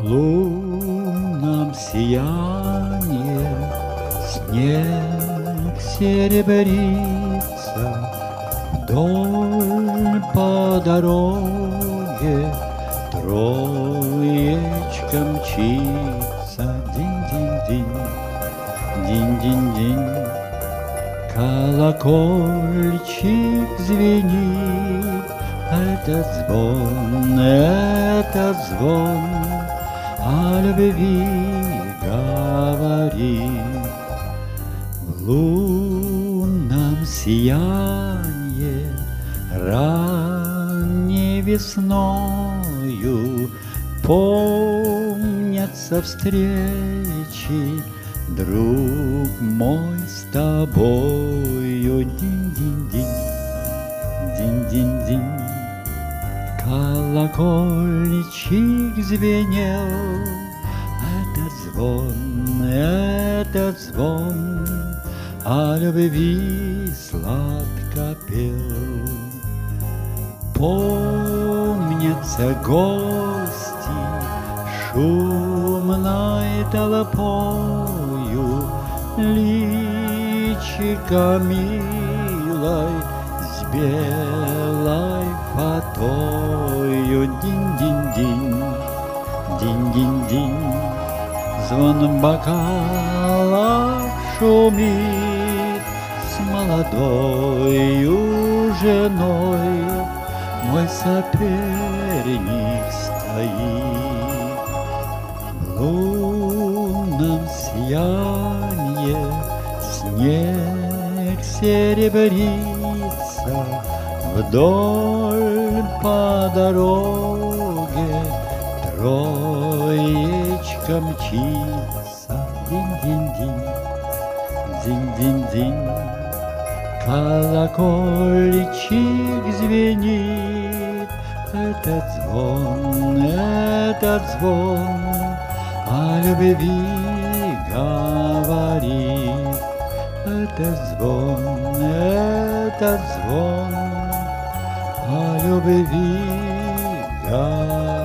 лунном сиянии снег серебрится, вдоль по дороге троечка мчится. Динь-динь-динь, динь-динь-динь, колокольчик звенит. Это звон о любви говорит. В лунном сиянии ранней весною помнятся встречи, друг мой, с тобою. Динь-динь-динь, динь-динь-динь, колокольчик звенел. Это звон о любви сладко пел. Помнятся гости шумной толпою, личико милой с белой фатою. Динь-динь-динь, динь-динь-динь, звон бокалов шумит. С молодою женой мой соперник стоит. В лунном сиянии снег серебрится, вдоль по дороге троечка мчится. Динь-динь-динь, динь-динь-динь, колокольчик звенит. Это звон о любви говорит. Это звон о любви говорит.